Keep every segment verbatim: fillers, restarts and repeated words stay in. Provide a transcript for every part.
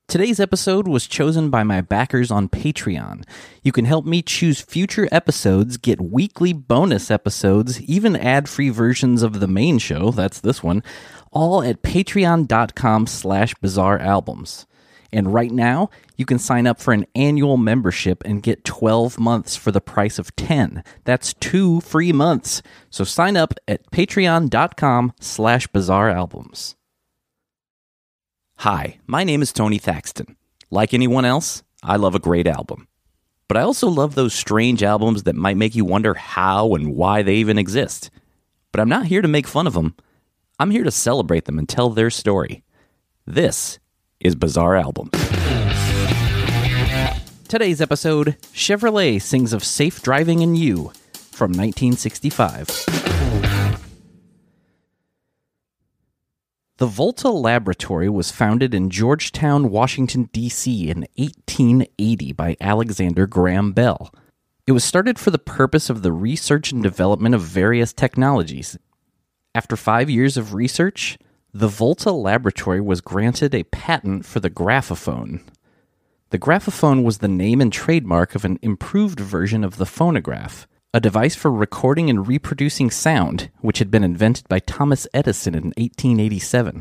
Today's episode was chosen by my backers on Patreon. You can help me choose future episodes, get weekly bonus episodes, even ad-free versions of the main show, that's this one, all at patreon.com slash bizarre albums. And right now, you can sign up for an annual membership and get twelve months for the price of ten. That's two free months. So sign up at patreon.com slash bizarre albums. Hi, my name is Tony Thaxton. Like anyone else, I love a great album. But I also love those strange albums that might make you wonder how and why they even exist. But I'm not here to make fun of them. I'm here to celebrate them and tell their story. This is Bizarre Albums. Today's episode, Chevrolet sings of Safe Driving in You from nineteen sixty-five. The Volta Laboratory was founded in Georgetown, Washington, D C in eighteen eighty by Alexander Graham Bell. It was started for the purpose of the research and development of various technologies. After five years of research, the Volta Laboratory was granted a patent for the graphophone. The graphophone was the name and trademark of an improved version of the phonograph, a device for recording and reproducing sound, which had been invented by Thomas Edison in eighteen eighty-seven.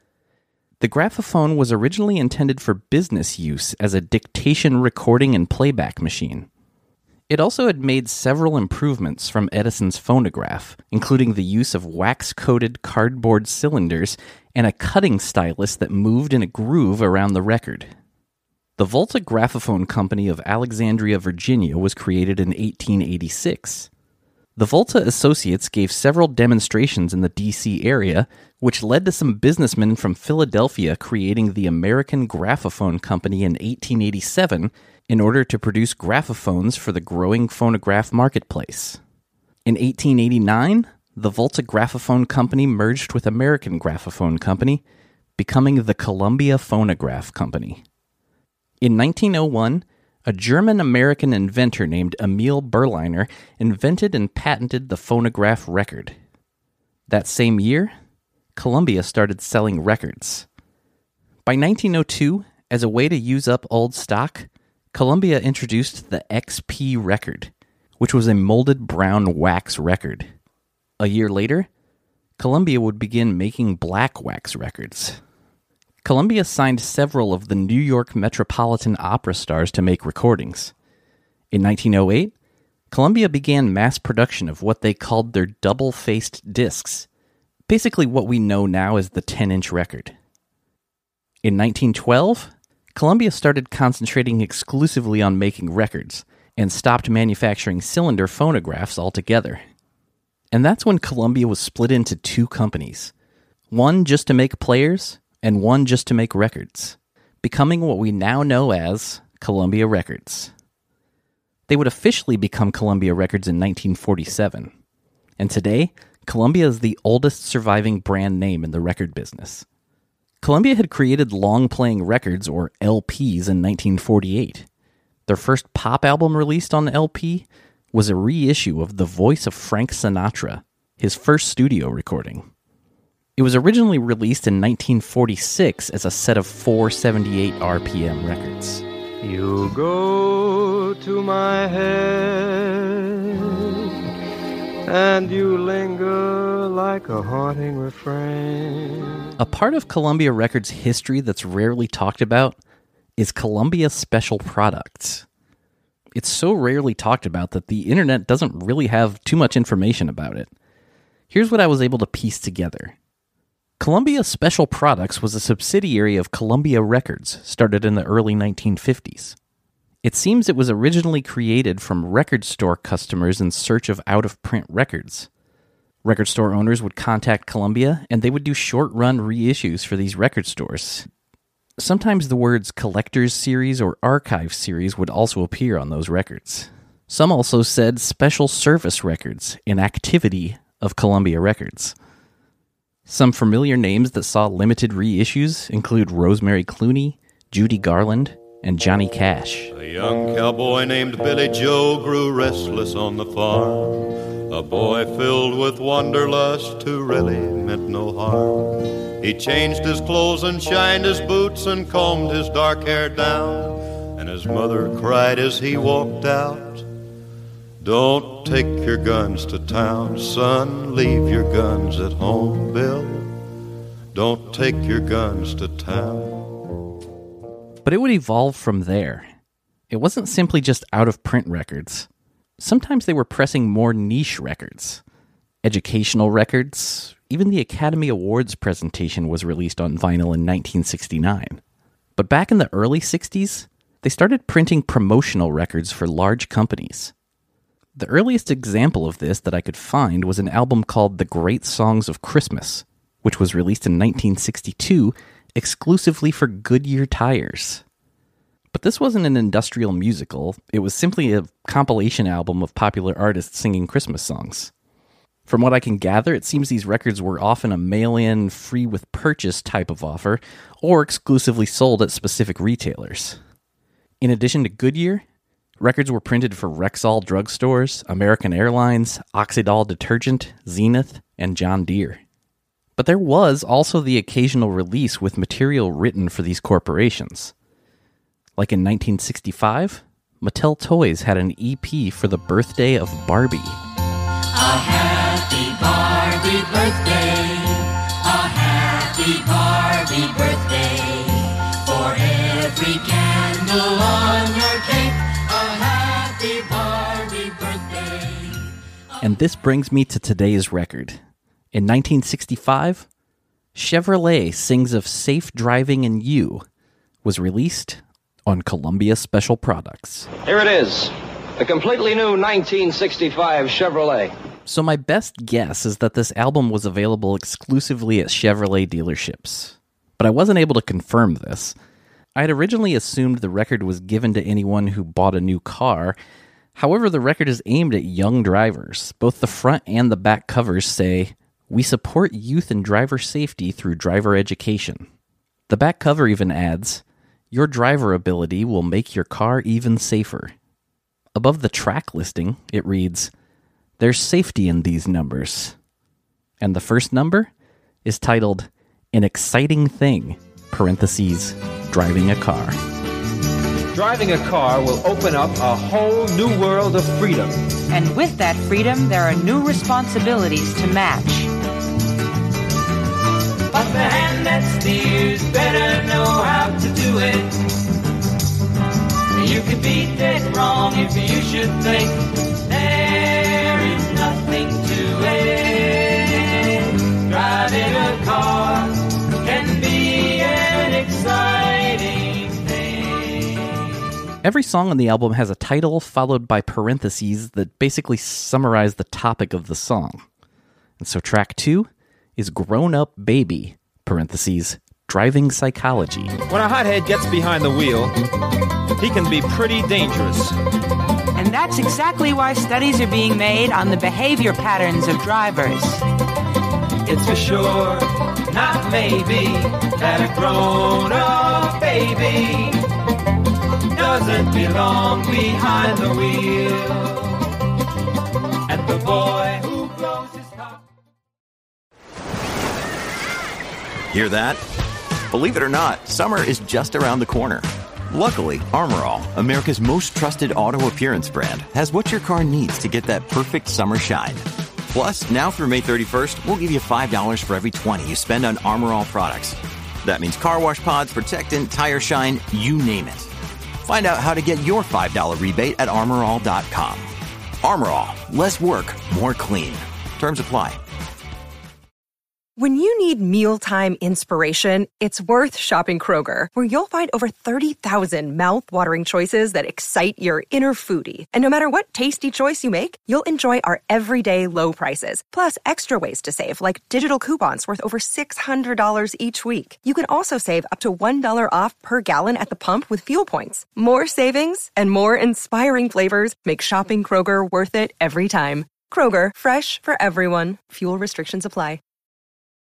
The graphophone was originally intended for business use as a dictation recording and playback machine. It also had made several improvements from Edison's phonograph, including the use of wax-coated cardboard cylinders and a cutting stylus that moved in a groove around the record. The Volta Graphophone Company of Alexandria, Virginia was created in eighteen eighty-six. The Volta Associates gave several demonstrations in the D C area, which led to some businessmen from Philadelphia creating the American Graphophone Company in eighteen eighty-seven in order to produce graphophones for the growing phonograph marketplace. In eighteen eighty-nine, the Volta Graphophone Company merged with American Graphophone Company, becoming the Columbia Phonograph Company. In nineteen oh one, a German-American inventor named Emil Berliner invented and patented the phonograph record. That same year, Columbia started selling records. By nineteen oh two, as a way to use up old stock, Columbia introduced the X P record, which was a molded brown wax record. A year later, Columbia would begin making black wax records. Columbia signed several of the New York Metropolitan Opera stars to make recordings. In nineteen oh eight, Columbia began mass production of what they called their double-faced discs, basically what we know now as the ten-inch record. In nineteen twelve, Columbia started concentrating exclusively on making records and stopped manufacturing cylinder phonographs altogether. And that's when Columbia was split into two companies, one just to make players and one just to make records, becoming what we now know as Columbia Records. They would officially become Columbia Records in nineteen forty-seven, and today, Columbia is the oldest surviving brand name in the record business. Columbia had created long-playing records, or L Ps, in nineteen forty-eight. Their first pop album released on L P was a reissue of The Voice of Frank Sinatra, his first studio recording. It was originally released in nineteen forty-six as a set of four seventy-eight R P M records. You go to my head, and you linger like a haunting refrain. A part of Columbia Records' history that's rarely talked about is Columbia Special Products. It's so rarely talked about that the internet doesn't really have too much information about it. Here's what I was able to piece together. Columbia Special Products was a subsidiary of Columbia Records, started in the early nineteen fifties. It seems it was originally created from record store customers in search of out-of-print records. Record store owners would contact Columbia, and they would do short-run reissues for these record stores. Sometimes the words Collector's Series or Archive Series would also appear on those records. Some also said Special Service Records, an activity of Columbia Records. Some familiar names that saw limited reissues include Rosemary Clooney, Judy Garland, and Johnny Cash. A young cowboy named Billy Joe grew restless on the farm. A boy filled with wanderlust who really meant no harm. He changed his clothes and shined his boots and combed his dark hair down. And his mother cried as he walked out, "Don't take your guns to town, son. Leave your guns at home, Bill. Don't take your guns to town." But it would evolve from there. It wasn't simply just out-of-print records. Sometimes they were pressing more niche records. Educational records. Even the Academy Awards presentation was released on vinyl in nineteen sixty-nine. But back in the early sixties, they started printing promotional records for large companies. The earliest example of this that I could find was an album called The Great Songs of Christmas, which was released in nineteen sixty-two exclusively for Goodyear tires. But this wasn't an industrial musical, it was simply a compilation album of popular artists singing Christmas songs. From what I can gather, it seems these records were often a mail-in, free with purchase type of offer, or exclusively sold at specific retailers. In addition to Goodyear, records were printed for Rexall drugstores, American Airlines, Oxydol Detergent, Zenith, and John Deere. But there was also the occasional release with material written for these corporations. Like in nineteen sixty-five, Mattel Toys had an E P for the birthday of Barbie. A happy Barbie birthday, a happy Barbie birthday, for every candle on your cake, a happy Barbie birthday. And this brings me to today's record. In nineteen sixty-five, Chevrolet Sings of Safe Driving in You was released on Columbia Special Products. Here it is, the completely new nineteen sixty-five Chevrolet. So my best guess is that this album was available exclusively at Chevrolet dealerships. But I wasn't able to confirm this. I had originally assumed the record was given to anyone who bought a new car. However, the record is aimed at young drivers. Both the front and the back covers say, "We support youth and driver safety through driver education." The back cover even adds, "Your driver ability will make your car even safer." Above the track listing, it reads, "There's safety in these numbers." And the first number is titled, "An Exciting Thing," parentheses, driving a car. Driving a car will open up a whole new world of freedom. And with that freedom, there are new responsibilities to match. But the hand that steers better know how to do it. You could be dead wrong if you should think there is nothing to it. Driving a car can be an exciting thing. Every song on the album has a title followed by parentheses that basically summarize the topic of the song. And so track two is Grown Up Baby, parentheses, driving psychology. When a hothead gets behind the wheel, he can be pretty dangerous. And that's exactly why studies are being made on the behavior patterns of drivers. It's for sure, not maybe, that a grown-up baby doesn't belong behind the wheel. And the boy who blows his top. Hear that? Believe it or not, summer is just around the corner. Luckily, Armor All, America's most trusted auto appearance brand, has what your car needs to get that perfect summer shine. Plus, now through May thirty-first, we'll give you five dollars for every twenty you spend on Armor All products. That means car wash pods, protectant, tire shine, you name it. Find out how to get your five dollars rebate at armor all dot com. Armor All, less work, more clean. Terms apply. When you need mealtime inspiration, it's worth shopping Kroger, where you'll find over thirty thousand mouth-watering choices that excite your inner foodie. And no matter what tasty choice you make, you'll enjoy our everyday low prices, plus extra ways to save, like digital coupons worth over six hundred dollars each week. You can also save up to one dollar off per gallon at the pump with fuel points. More savings and more inspiring flavors make shopping Kroger worth it every time. Kroger, fresh for everyone. Fuel restrictions apply.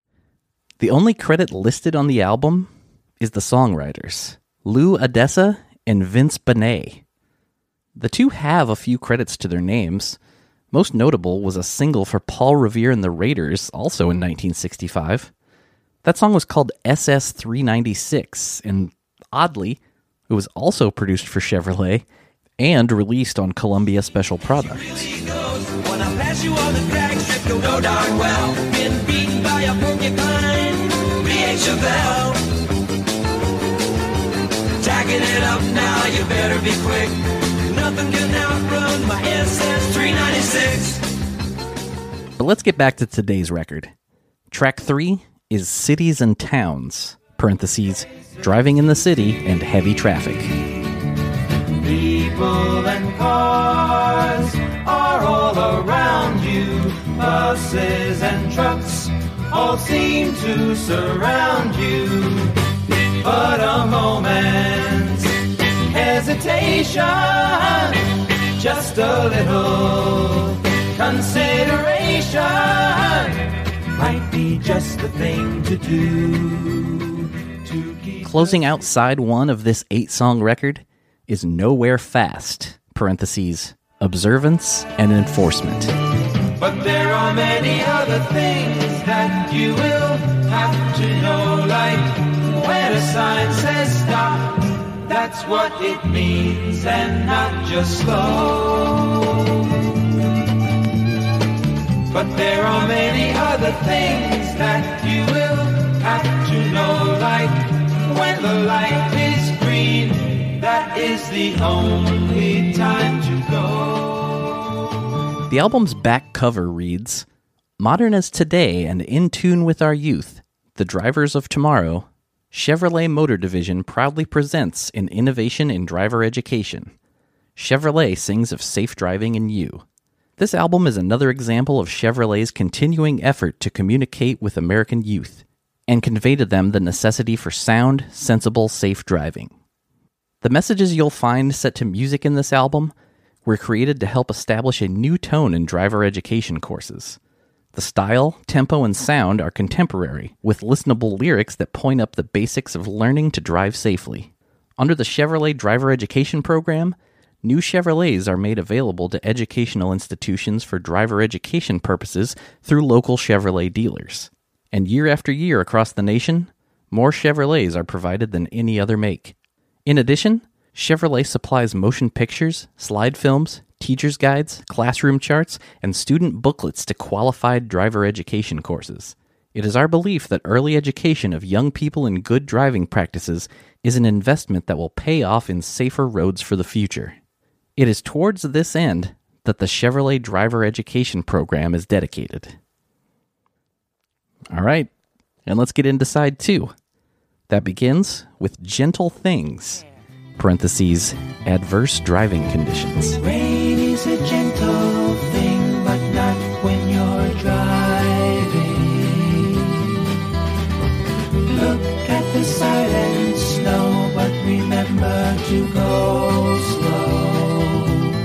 The only credit listed on the album is the songwriters, Lou Adessa and Vince Benet. The two have a few credits to their names. Most notable was a single for Paul Revere and the Raiders, also in nineteen sixty-five. That song was called S S three ninety-six, and oddly, it was also produced for Chevrolet and released on Columbia Special Products. When I pass you on the drag strip, you'll know darn well. Been beaten by a porcupine, B H Chevelle. Jacking it up now, you better be quick. Nothing can outrun my S S three ninety-six. But let's get back to today's record. Track three is Cities and Towns, parentheses, driving in the city and heavy traffic. People and cars are all around you. Buses and trucks all seem to surround you. But a moment's hesitation, just a little consideration, might be just the thing to do. To keep Closing out side one of this eight-song record is Nowhere Fast, parentheses, observance and enforcement. But there are many other things that you will have to know, like when a sign says stop, that's what it means, and not just slow. But there are many other things that you will have to know, like when the light is green, that is the only time to go. The album's back cover reads, Modern as today and in tune with our youth, the drivers of tomorrow, Chevrolet Motor Division proudly presents an innovation in driver education. Chevrolet sings of safe driving in you. This album is another example of Chevrolet's continuing effort to communicate with American youth and convey to them the necessity for sound, sensible, safe driving. The messages you'll find set to music in this album were created to help establish a new tone in driver education courses. The style, tempo, and sound are contemporary, with listenable lyrics that point up the basics of learning to drive safely. Under the Chevrolet Driver Education Program, new Chevrolets are made available to educational institutions for driver education purposes through local Chevrolet dealers. And year after year across the nation, more Chevrolets are provided than any other make. In addition, Chevrolet supplies motion pictures, slide films, teacher's guides, classroom charts, and student booklets to qualified driver education courses. It is our belief that early education of young people in good driving practices is an investment that will pay off in safer roads for the future. It is towards this end that the Chevrolet Driver Education Program is dedicated. All right, and let's get into side two. That begins with Gentle Things, parentheses, adverse driving conditions. Rain is a gentle thing, but not when you're driving. Look at the silent snow, but remember to go slow.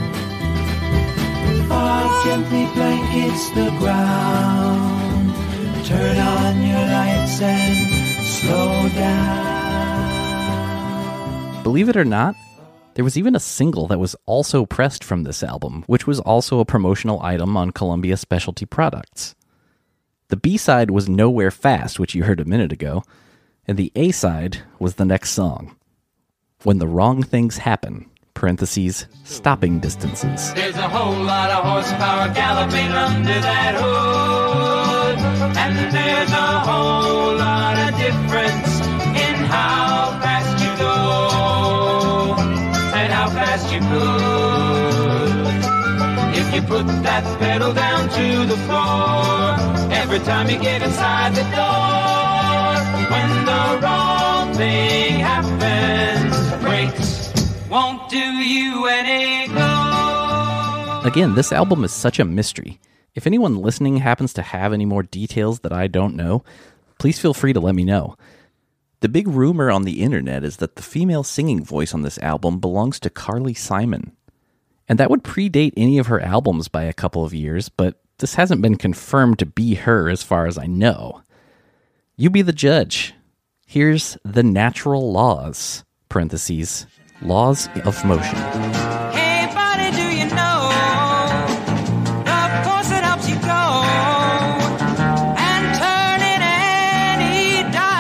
Fog gently blankets the ground. Turn on your lights and slow down. Believe it or not, there was even a single that was also pressed from this album, which was also a promotional item on Columbia Specialty Products. The B-side was Nowhere Fast, which you heard a minute ago, and the A-side was the next song, When the Wrong Things Happen, parentheses, stopping distances. There's a whole lot of horsepower galloping under that hood, and there's a whole lot of difference in how fast you go and how fast you could. If you put that pedal down to the floor every time you get inside the door, when the wrong thing happens, brakes won't do you any good. Again, this album is such a mystery. If anyone listening happens to have any more details that I don't know, please feel free to let me know. The big rumor on the internet is that the female singing voice on this album belongs to Carly Simon. And that would predate any of her albums by a couple of years, but this hasn't been confirmed to be her as far as I know. You be the judge. Here's The Natural Laws, parentheses, Laws of Motion. Hey, buddy, do you know the force that helps you go and turn in any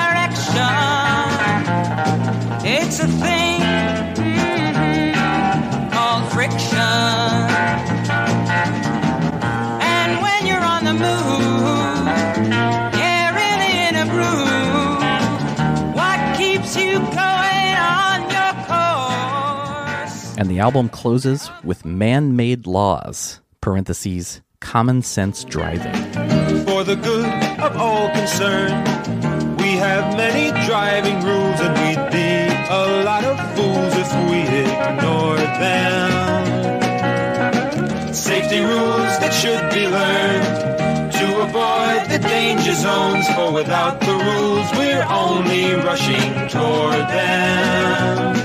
direction? It's a thing mm-hmm, called friction. And when you're on the move, yeah, really in a groove, what keeps you going on your course? And the album closes with Man-Made Laws, parentheses, common sense driving. For the good of all concerned, we have many driving rules, and we'd be a lot of fools if we ignored them. Safety rules that should be learned to avoid the danger zones, for without the rules we're only rushing toward them.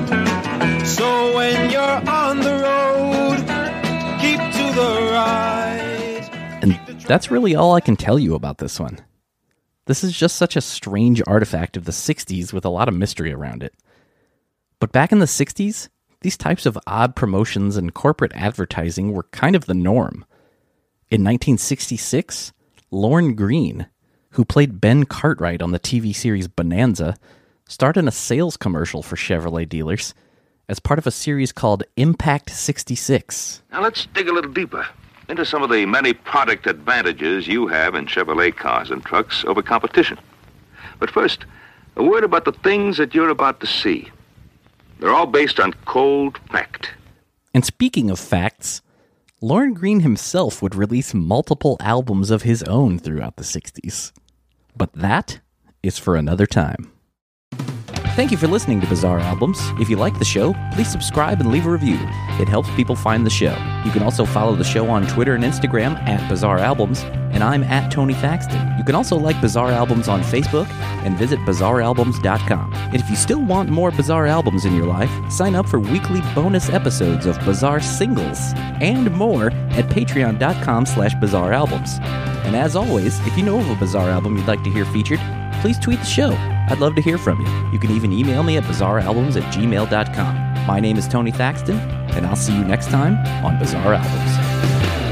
So when you're on the road, keep to the right. And that's really all I can tell you about this one. This is just such a strange artifact of the sixties with a lot of mystery around it. But back in the sixties, these types of odd promotions and corporate advertising were kind of the norm. In nineteen sixty-six, Lorne Greene, who played Ben Cartwright on the T V series Bonanza, starred in a sales commercial for Chevrolet dealers as part of a series called Impact sixty-six. Now let's dig a little deeper into some of the many product advantages you have in Chevrolet cars and trucks over competition. But first, a word about the things that you're about to see. They're all based on cold fact. And speaking of facts, Lorne Greene himself would release multiple albums of his own throughout the sixties. But that is for another time. Thank you for listening to Bizarre Albums. If you like the show, please subscribe and leave a review. It helps people find the show. You can also follow the show on Twitter and Instagram at Bizarre Albums, and I'm at Tony Thaxton. You can also like Bizarre Albums on Facebook and visit bizarre albums dot com. And if you still want more Bizarre Albums in your life, sign up for weekly bonus episodes of Bizarre Singles and more at patreon dot com slash bizarre albums. And as always, if you know of a Bizarre Album you'd like to hear featured, please tweet the show. I'd love to hear from you. You can even email me at bizarre albums at gmail dot com. My name is Tony Thaxton, and I'll see you next time on Bizarre Albums.